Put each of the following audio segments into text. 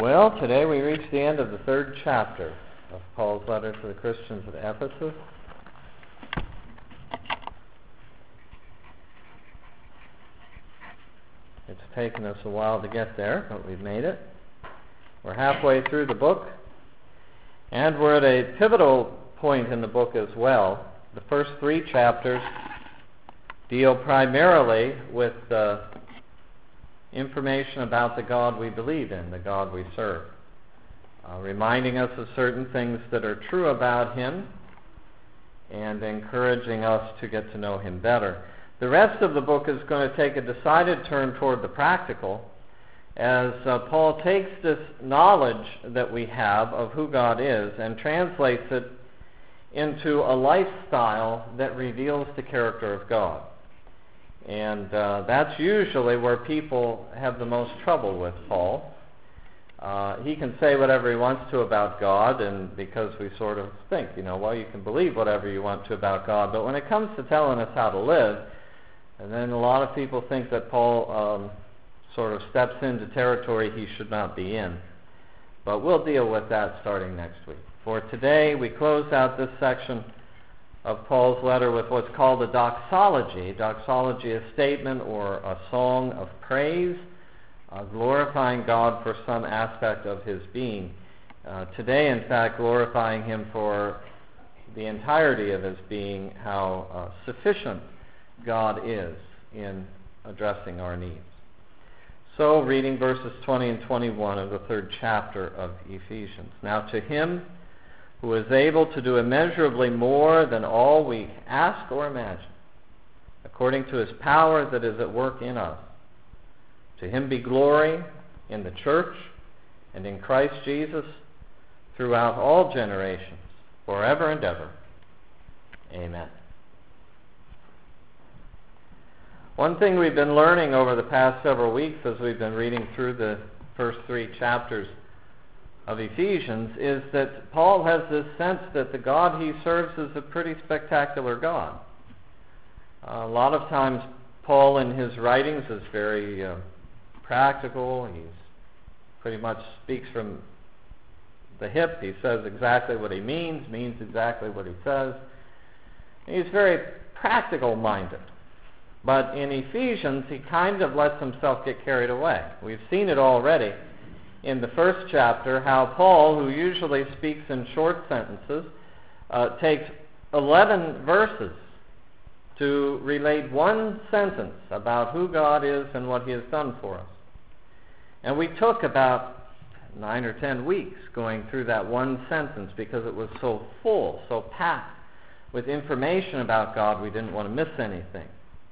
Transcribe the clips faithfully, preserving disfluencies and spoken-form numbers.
Well, today we reach the end of the third chapter of Paul's letter to the Christians at Ephesus. It's taken us a while to get there, but we've made it. We're halfway through the book, and we're at a pivotal point in the book as well. The first three chapters deal primarily with uh, information about the God we believe in, the God we serve, uh, reminding us of certain things that are true about Him and encouraging us to get to know Him better. The rest of the book is going to take a decided turn toward the practical as uh, Paul takes this knowledge that we have of who God is and translates it into a lifestyle that reveals the character of God. And uh, that's usually where people have the most trouble with Paul. Uh, he can say whatever he wants to about God, and because we sort of think, you know, well, you can believe whatever you want to about God, but when it comes to telling us how to live, and then a lot of people think that Paul um, sort of steps into territory he should not be in. But we'll deal with that starting next week. For today, we close out this section of Paul's letter with what's called a doxology. Doxology is a statement or a song of praise, uh, glorifying God for some aspect of His being. Uh, today, in fact, glorifying Him for the entirety of His being, how uh, sufficient God is in addressing our needs. So, reading verses twenty and twenty-one of the third chapter of Ephesians. Now to Him who is able to do immeasurably more than all we ask or imagine, according to His power that is at work in us. To Him be glory in the church and in Christ Jesus throughout all generations, forever and ever. Amen. One thing we've been learning over the past several weeks as we've been reading through the first three chapters of Ephesians is that Paul has this sense that the God he serves is a pretty spectacular God. Uh, a lot of times Paul in his writings is very uh, practical. He pretty much speaks from the hip. He says exactly what he means, means exactly what he says. He's very practical minded. But in Ephesians, he kind of lets himself get carried away. We've seen it already in the first chapter, how Paul, who usually speaks in short sentences, uh, takes eleven verses to relate one sentence about who God is and what He has done for us. And we took about nine or ten weeks going through that one sentence because it was so full, so packed with information about God, we didn't want to miss anything.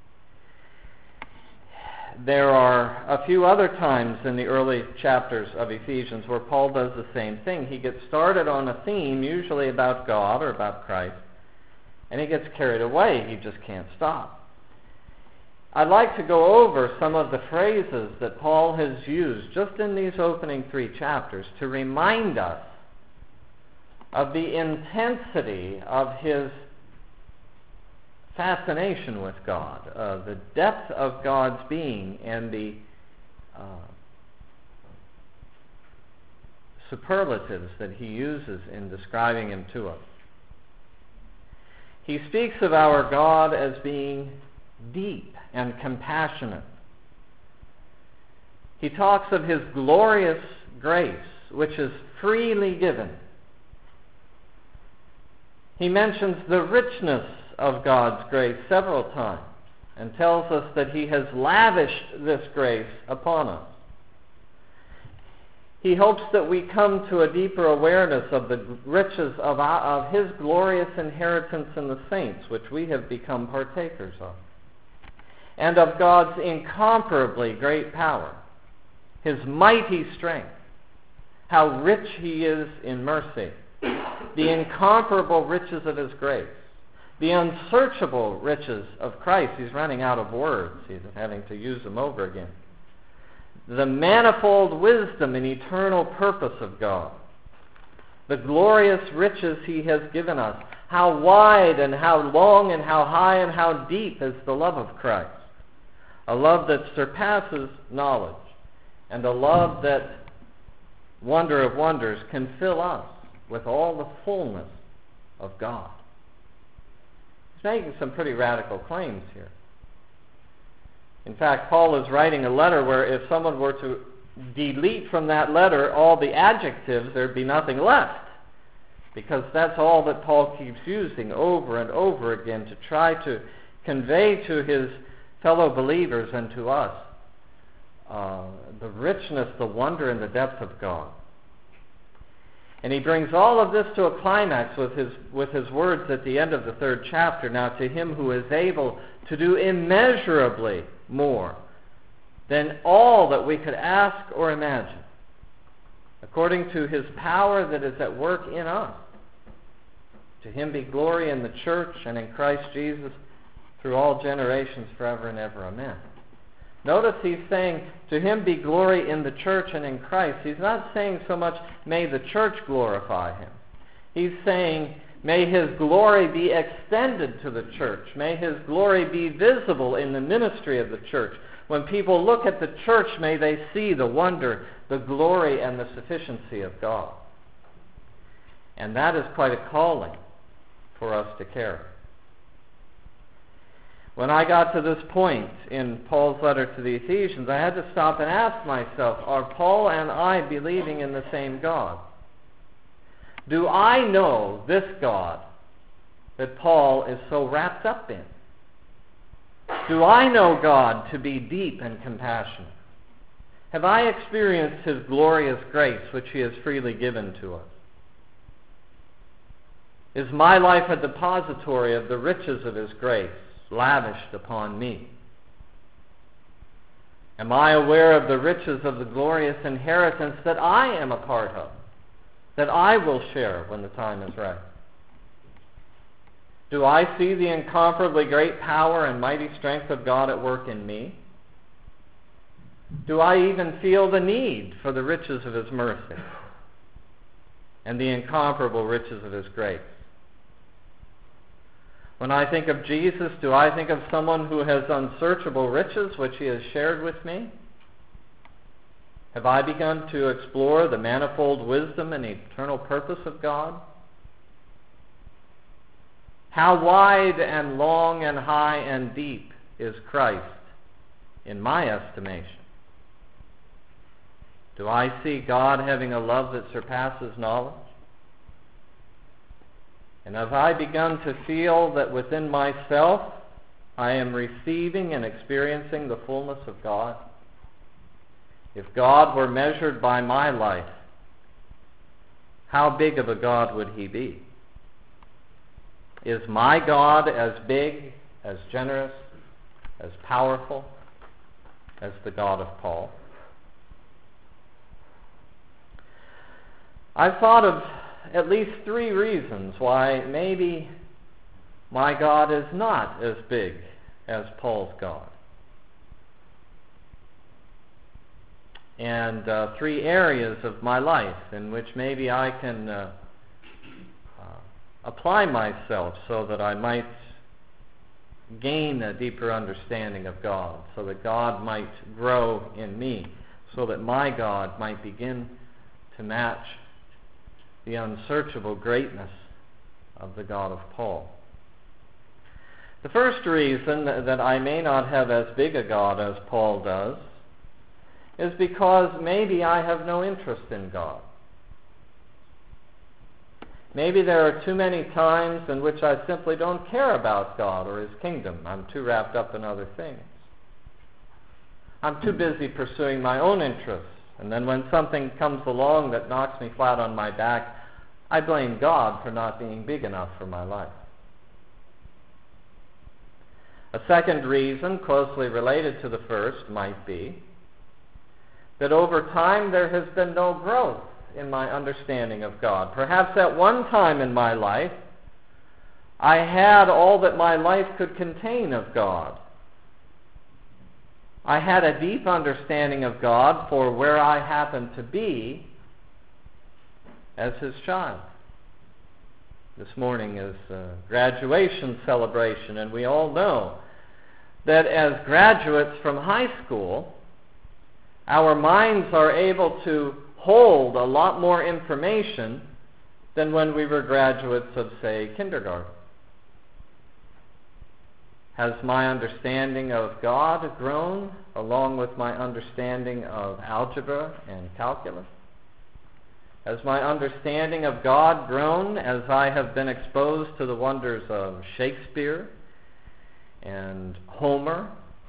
There are a few other times in the early chapters of Ephesians where Paul does the same thing. He gets started on a theme, usually about God or about Christ, and he gets carried away. He just can't stop. I'd like to go over some of the phrases that Paul has used just in these opening three chapters to remind us of the intensity of his fascination with God, uh, the depth of God's being, and the uh, superlatives that he uses in describing Him to us. He speaks of our God as being deep and compassionate. He talks of His glorious grace, which is freely given. He mentions the richness of God's grace several times and tells us that He has lavished this grace upon us. He hopes that we come to a deeper awareness of the riches of, our, of His glorious inheritance in the saints, which we have become partakers of, and of God's incomparably great power, His mighty strength, how rich He is in mercy, the incomparable riches of His grace, the unsearchable riches of Christ. He's running out of words. He's having to use them over again. The manifold wisdom and eternal purpose of God. The glorious riches He has given us. How wide and how long and how high and how deep is the love of Christ. A love that surpasses knowledge, and a love that wonder of wonders, can fill us with all the fullness of God. He's making some pretty radical claims here. In fact, Paul is writing a letter where if someone were to delete from that letter all the adjectives, there'd be nothing left. Because that's all that Paul keeps using over and over again to try to convey to his fellow believers and to us uh, the richness, the wonder, and the depth of God. And he brings all of this to a climax with his, with his words at the end of the third chapter. Now to him who is able to do immeasurably more than all that we could ask or imagine, according to his power that is at work in us. To him be glory in the church and in Christ Jesus through all generations forever and ever. Amen. Notice he's saying, to him be glory in the church and in Christ. He's not saying so much, may the church glorify him. He's saying, may his glory be extended to the church. May his glory be visible in the ministry of the church. When people look at the church, may they see the wonder, the glory, and the sufficiency of God. And that is quite a calling for us to carry. When I got to this point in Paul's letter to the Ephesians, I had to stop and ask myself, are Paul and I believing in the same God? Do I know this God that Paul is so wrapped up in? Do I know God to be deep and compassionate? Have I experienced his glorious grace which he has freely given to us? Is my life a depository of the riches of his grace lavished upon me? Am I aware of the riches of the glorious inheritance that I am a part of, that I will share when the time is right? Do I see the incomparably great power and mighty strength of God at work in me? Do I even feel the need for the riches of his mercy and the incomparable riches of his grace? When I think of Jesus, do I think of someone who has unsearchable riches which he has shared with me? Have I begun to explore the manifold wisdom and eternal purpose of God? How wide and long and high and deep is Christ in my estimation? Do I see God having a love that surpasses knowledge? And have I begun to feel that within myself I am receiving and experiencing the fullness of God? If God were measured by my life, how big of a God would he be? Is my God as big, as generous, as powerful as the God of Paul? I've thought of at least three reasons why maybe my God is not as big as Paul's God. And uh, three areas of my life in which maybe I can uh, uh, apply myself so that I might gain a deeper understanding of God, so that God might grow in me, so that my God might begin to match the unsearchable greatness of the God of Paul. The first reason that I may not have as big a God as Paul does is because maybe I have no interest in God. Maybe there are too many times in which I simply don't care about God or his kingdom. I'm too wrapped up in other things. I'm too busy pursuing my own interests. And then when something comes along that knocks me flat on my back, I blame God for not being big enough for my life. A second reason, closely related to the first, might be that over time there has been no growth in my understanding of God. Perhaps at one time in my life, I had all that my life could contain of God. I had a deep understanding of God for where I happened to be as his child. This morning is a graduation celebration, and we all know that as graduates from high school, our minds are able to hold a lot more information than when we were graduates of, say, kindergarten. Has my understanding of God grown along with my understanding of algebra and calculus? Has my understanding of God grown as I have been exposed to the wonders of Shakespeare and Homer?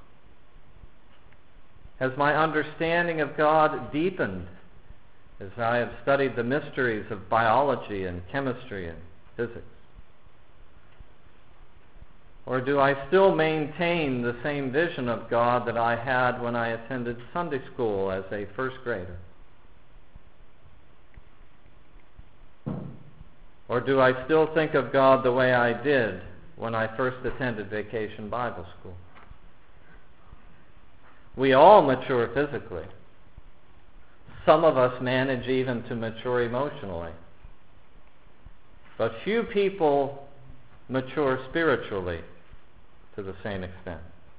Has my understanding of God deepened as I have studied the mysteries of biology and chemistry and physics? Or do I still maintain the same vision of God that I had when I attended Sunday school as a first grader? Or do I still think of God the way I did when I first attended Vacation Bible School? We all mature physically. Some of us manage even to mature emotionally. But few people mature spiritually to the same extent.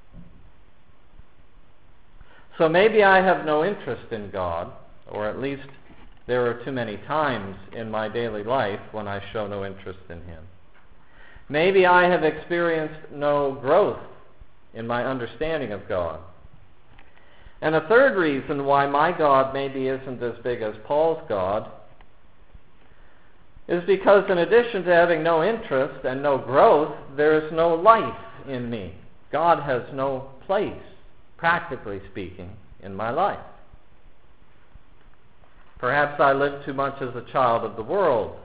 So maybe I have no interest in God, or at least there are too many times in my daily life when I show no interest in Him. Maybe I have experienced no growth in my understanding of God. And a third reason why my God maybe isn't as big as Paul's God is because in addition to having no interest and no growth, there is no life in me. God has no place, practically speaking, in my life. Perhaps I lived too much as a child of the world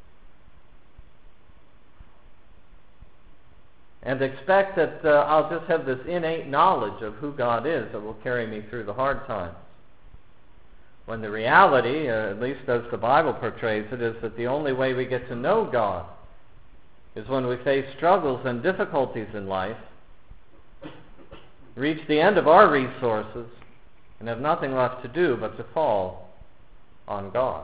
and expect that uh, I'll just have this innate knowledge of who God is that will carry me through the hard times. When the reality, uh, at least as the Bible portrays it, is that the only way we get to know God is when we face struggles and difficulties in life, reach the end of our resources, and have nothing left to do but to fall on God.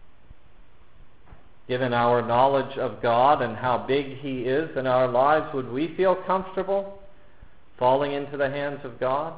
Given our knowledge of God and how big He is in our lives, would we feel comfortable falling into the hands of God?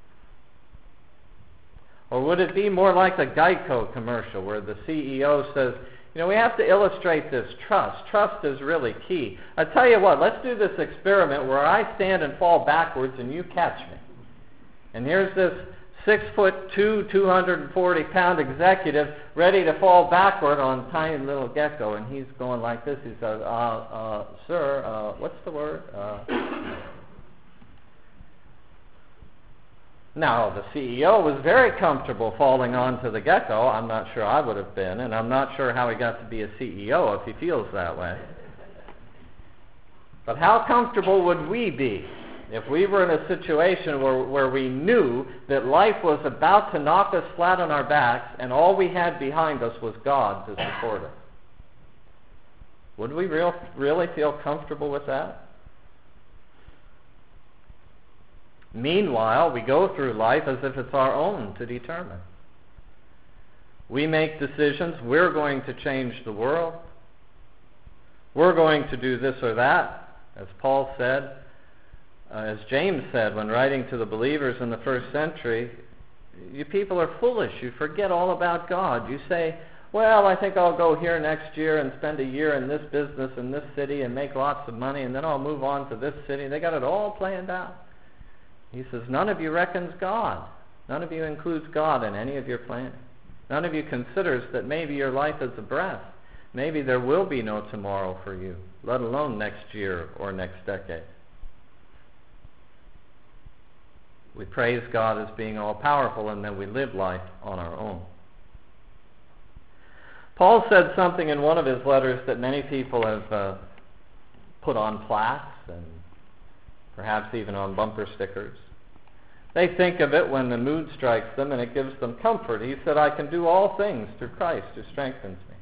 Or would it be more like the Geico commercial where the C E O says, you know, we have to illustrate this trust. Trust is really key. I tell you what, let's do this experiment where I stand and fall backwards and you catch me. And here's this six foot two, two hundred forty pound executive ready to fall backward on tiny little gecko, and he's going like this. He says, uh, uh, sir, uh, what's the word? Uh, Now, the C E O was very comfortable falling onto the gecko. I'm not sure I would have been, and I'm not sure how he got to be a C E O if he feels that way. But how comfortable would we be if we were in a situation where, where we knew that life was about to knock us flat on our backs and all we had behind us was God to support us? Would we real, really feel comfortable with that? Meanwhile, we go through life as if it's our own to determine. We make decisions. We're going to change the world. We're going to do this or that. As Paul said, uh, as James said when writing to the believers in the first century, you people are foolish. You forget all about God. You say, well, I think I'll go here next year and spend a year in this business in this city and make lots of money, and then I'll move on to this city. They got it all planned out. He says, none of you reckons God. None of you includes God in any of your planning. None of you considers that maybe your life is a breath. Maybe there will be no tomorrow for you, let alone next year or next decade. We praise God as being all-powerful, and then we live life on our own. Paul said something in one of his letters that many people have uh, put on plaques and perhaps even on bumper stickers. They think of it when the mood strikes them and it gives them comfort. He said, I can do all things through Christ who strengthens me.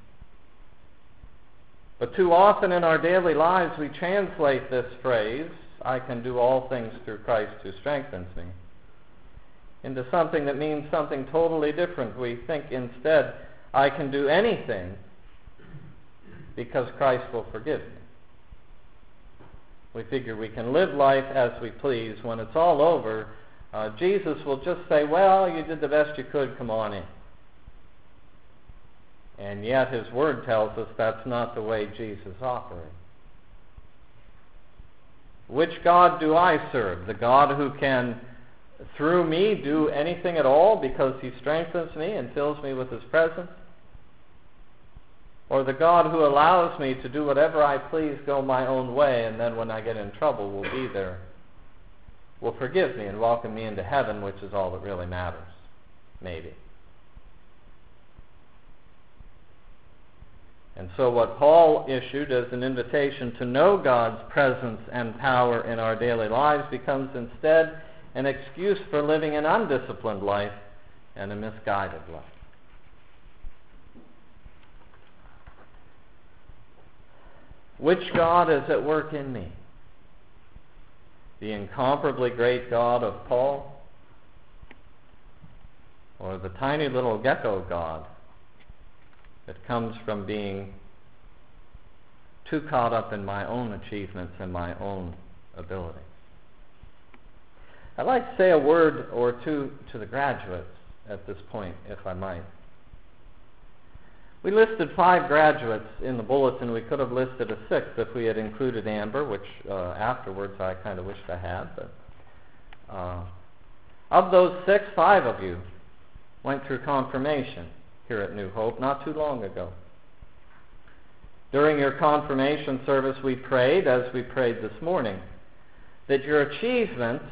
But too often in our daily lives we translate this phrase, I can do all things through Christ who strengthens me, into something that means something totally different. We think instead, I can do anything because Christ will forgive me. We figure we can live life as we please. When it's all over, uh, Jesus will just say, well, you did the best you could, come on in. And yet his word tells us that's not the way Jesus operates. Which God do I serve? The God who can, through me, do anything at all because he strengthens me and fills me with his presence? Or the God who allows me to do whatever I please, go my own way, and then when I get in trouble will be there, will forgive me and welcome me into heaven, which is all that really matters, maybe. And so what Paul issued as an invitation to know God's presence and power in our daily lives becomes instead an excuse for living an undisciplined life and a misguided life. Which God is at work in me? The incomparably great God of Paul? Or the tiny little gecko God that comes from being too caught up in my own achievements and my own ability? I'd like to say a word or two to the graduates at this point, if I might. We listed five graduates in the bulletin. We could have listed a sixth if we had included Amber, which uh, afterwards I kind of wished I had. But uh, of those six, five of you went through confirmation here at New Hope not too long ago. During your confirmation service, we prayed, as we prayed this morning, that your achievement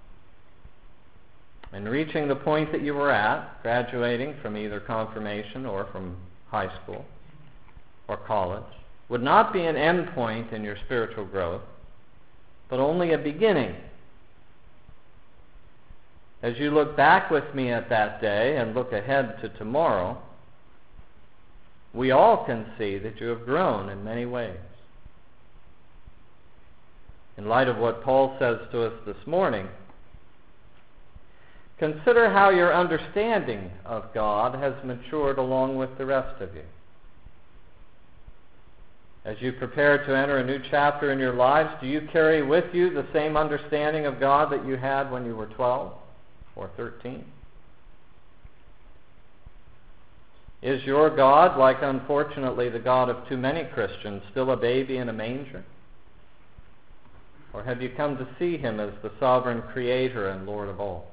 in reaching the point that you were at, graduating from either confirmation or from high school or college, would not be an end point in your spiritual growth, but only a beginning. As you look back with me at that day and look ahead to tomorrow, we all can see that you have grown in many ways. In light of what Paul says to us this morning, consider how your understanding of God has matured along with the rest of you. As you prepare to enter a new chapter in your lives, do you carry with you the same understanding of God that you had when you were twelve or thirteen? Is your God, like unfortunately the God of too many Christians, still a baby in a manger? Or have you come to see him as the sovereign creator and Lord of all?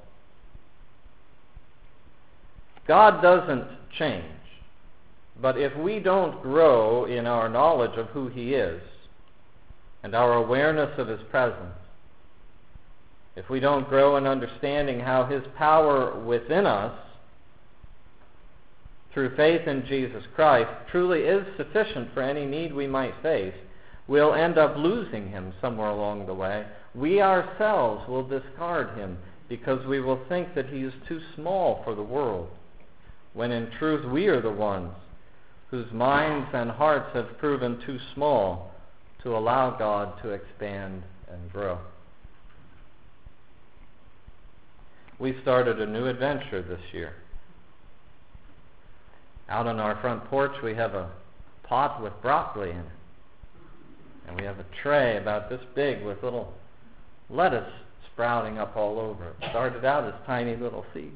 God doesn't change, but if we don't grow in our knowledge of who he is and our awareness of his presence, if we don't grow in understanding how his power within us through faith in Jesus Christ truly is sufficient for any need we might face, we'll end up losing him somewhere along the way. We ourselves will discard him because we will think that he is too small for the world, when in truth we are the ones whose minds and hearts have proven too small to allow God to expand and grow. We started a new adventure this year. Out on our front porch we have a pot with broccoli in it. And we have a tray about this big with little lettuce sprouting up all over it. Started out as tiny little seeds.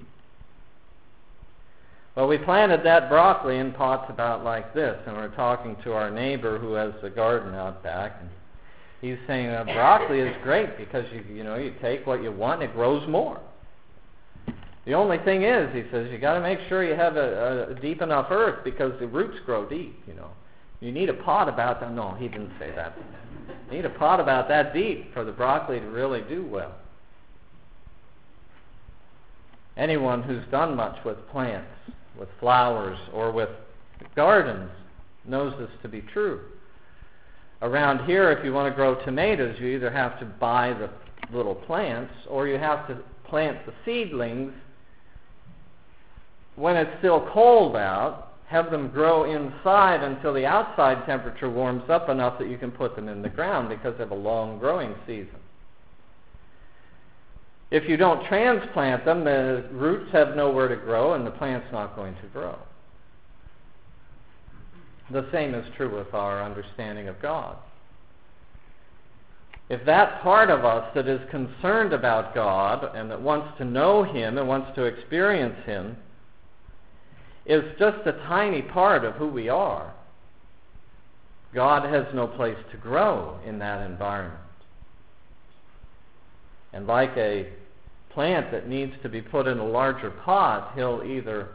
Well, we planted that broccoli in pots about like this, and we're talking to our neighbor who has a garden out back, and he's saying, uh, broccoli is great because you you know you take what you want and it grows more. The only thing is, he says, you got to make sure you have a, a deep enough earth because the roots grow deep. You know, you need a pot about that. No, he didn't say that. You need a pot about that deep for the broccoli to really do well. Anyone who's done much with plants, with flowers, or with gardens knows this to be true. Around here, if you want to grow tomatoes, you either have to buy the little plants or you have to plant the seedlings when it's still cold out, have them grow inside until the outside temperature warms up enough that you can put them in the ground because they have a long growing season. If you don't transplant them, the roots have nowhere to grow and the plant's not going to grow. The same is true with our understanding of God. If that part of us that is concerned about God and that wants to know him and wants to experience him is just a tiny part of who we are, God has no place to grow in that environment. And like a plant that needs to be put in a larger pot, He'll either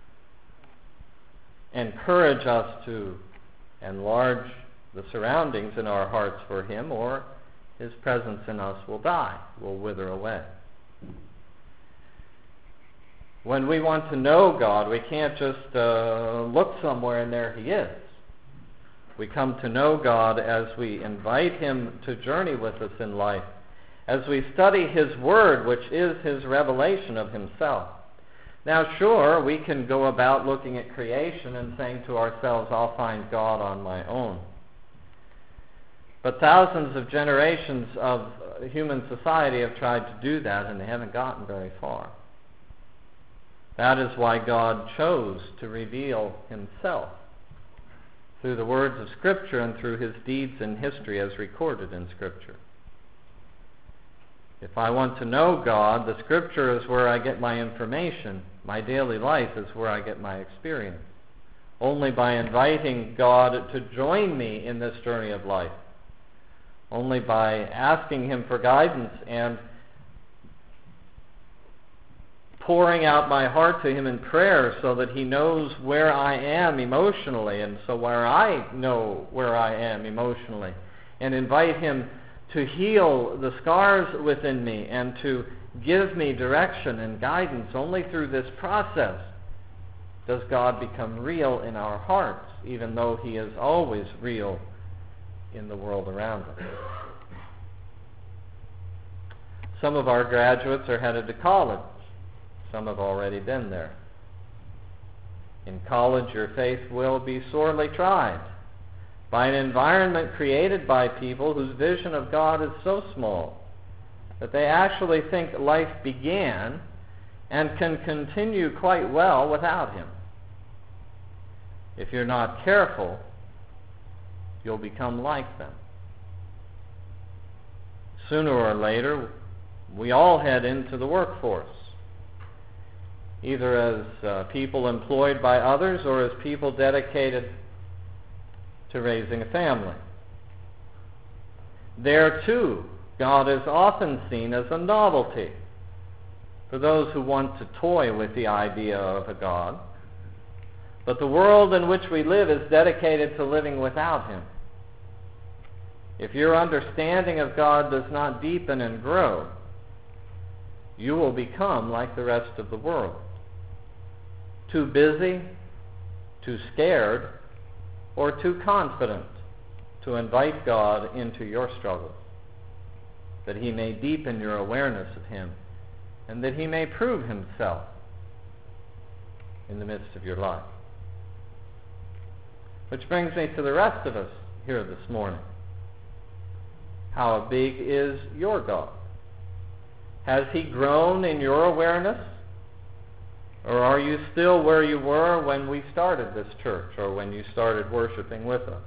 encourage us to enlarge the surroundings in our hearts for Him, or His presence in us will die, will wither away. When we want to know God, we can't just uh, look somewhere and there He is. We come to know God as we invite Him to journey with us in life, as we study His Word, which is His revelation of Himself. Now, sure, we can go about looking at creation and saying to ourselves, I'll find God on my own. But thousands of generations of human society have tried to do that, and they haven't gotten very far. That is why God chose to reveal Himself through the words of Scripture and through His deeds in history as recorded in Scripture. If I want to know God, the Scripture is where I get my information. My daily life is where I get my experience. Only by inviting God to join me in this journey of life, only by asking Him for guidance and pouring out my heart to Him in prayer so that He knows where I am emotionally, and so where I know where I am emotionally, and invite Him to heal the scars within me and to give me direction and guidance. Only through this process does God become real in our hearts, even though He is always real in the world around us. Some of our graduates are headed to college. Some have already been there. In college, your faith will be sorely tried by an environment created by people whose vision of God is so small that they actually think life began and can continue quite well without Him. If you're not careful, you'll become like them. Sooner or later, we all head into the workforce, either as uh, people employed by others or as people dedicated to raising a family. There, too, God is often seen as a novelty for those who want to toy with the idea of a God. But the world in which we live is dedicated to living without Him. If your understanding of God does not deepen and grow, you will become like the rest of the world. Too busy, too scared, or too confident to invite God into your struggles, that He may deepen your awareness of Him, and that He may prove Himself in the midst of your life. Which brings me to the rest of us here this morning. How big is your God? Has He grown in your awareness? Or are you still where you were when we started this church, or when you started worshiping with us?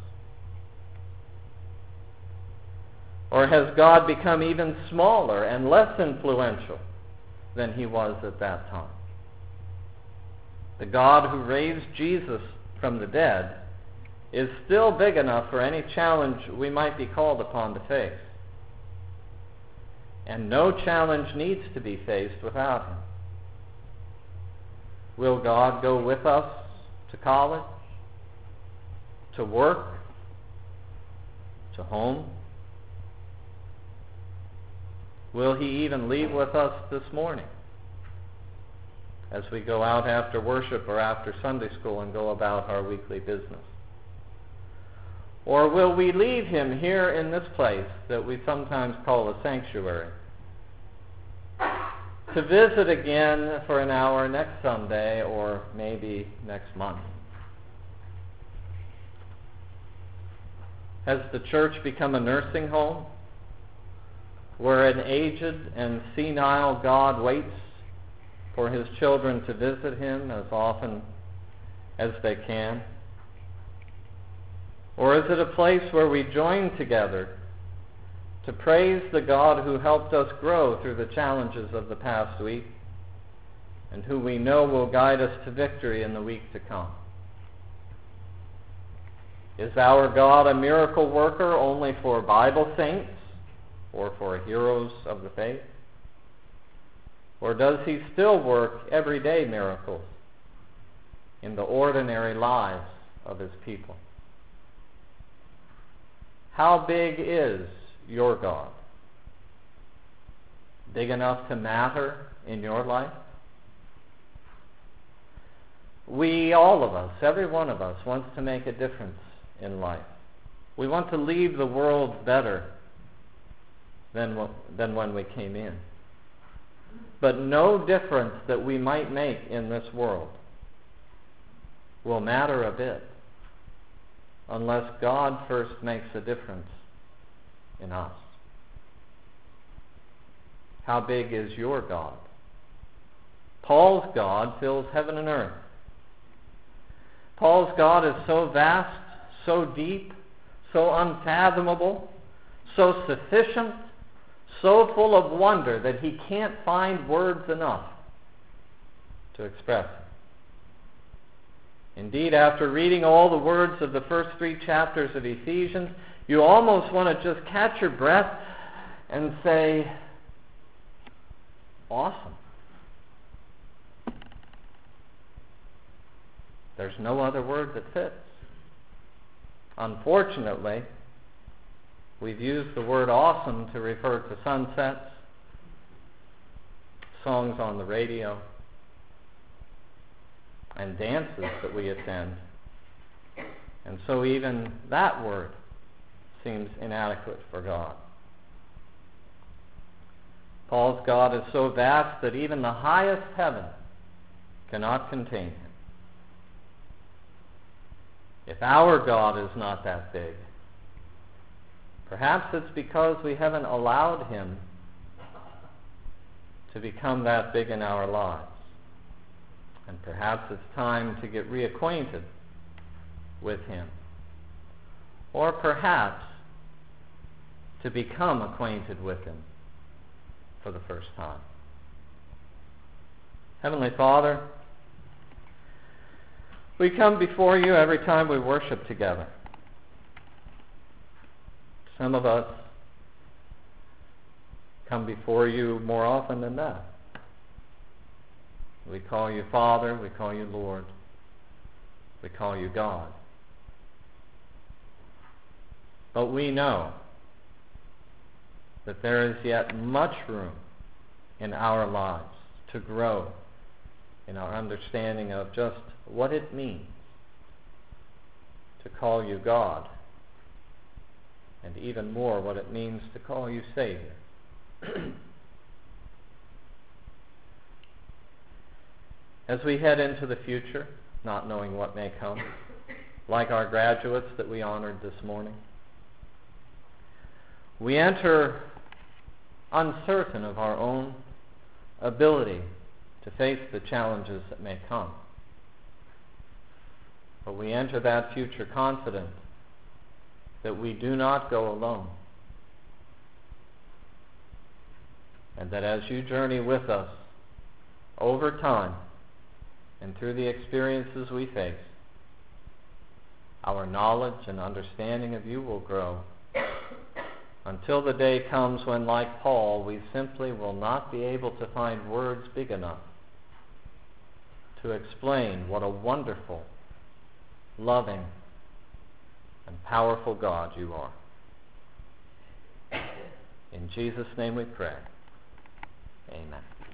Or has God become even smaller and less influential than He was at that time? The God who raised Jesus from the dead is still big enough for any challenge we might be called upon to face. And no challenge needs to be faced without Him. Will God go with us to college, to work, to home? Will He even leave with us this morning as we go out after worship or after Sunday school and go about our weekly business? Or will we leave Him here in this place that we sometimes call a sanctuary, to visit again for an hour next Sunday or maybe next month? Has the church become a nursing home where an aged and senile God waits for His children to visit Him as often as they can? Or is it a place where we join together to praise the God who helped us grow through the challenges of the past week, and who we know will guide us to victory in the week to come. Is our God a miracle worker only for Bible saints or for heroes of the faith? Or does he still work everyday miracles in the ordinary lives of his people? How big is your God? Big enough to matter in your life? We, all of us, every one of us, wants to make a difference in life. We want to leave the world better than, than when we came in. But no difference that we might make in this world will matter a bit unless God first makes a difference in us. How big is your God? Paul's God fills heaven and earth. Paul's God is so vast, so deep, so unfathomable, so sufficient, so full of wonder that he can't find words enough to express it. Indeed, after reading all the words of the first three chapters of Ephesians, you almost want to just catch your breath and say, awesome. There's no other word that fits. Unfortunately, we've used the word awesome to refer to sunsets, songs on the radio, and dances that we attend. And so even that word seems inadequate for God. Paul's God is so vast that even the highest heaven cannot contain him. If our God is not that big, perhaps it's because we haven't allowed him to become that big in our lives. And perhaps it's time to get reacquainted with him. Or perhaps to become acquainted with him for the first time. Heavenly Father, we come before you every time we worship together. Some of us come before you more often than that. We call you Father, we call you Lord, we call you God. But we know that there is yet much room in our lives to grow in our understanding of just what it means to call you God, and even more what it means to call you Savior. As we head into the future, not knowing what may come, like our graduates that we honored this morning, we enter uncertain of our own ability to face the challenges that may come. But we enter that future confident that we do not go alone, and that as you journey with us over time and through the experiences we face, our knowledge and understanding of you will grow until the day comes when, like Paul, we simply will not be able to find words big enough to explain what a wonderful, loving, and powerful God you are. In Jesus' name we pray. Amen.